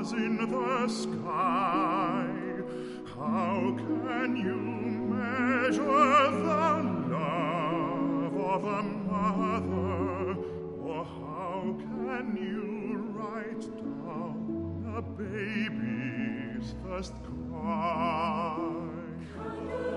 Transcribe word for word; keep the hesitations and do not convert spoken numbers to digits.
stars in the sky. How can you measure the love of a mother? Or how can you write down a baby's first cry?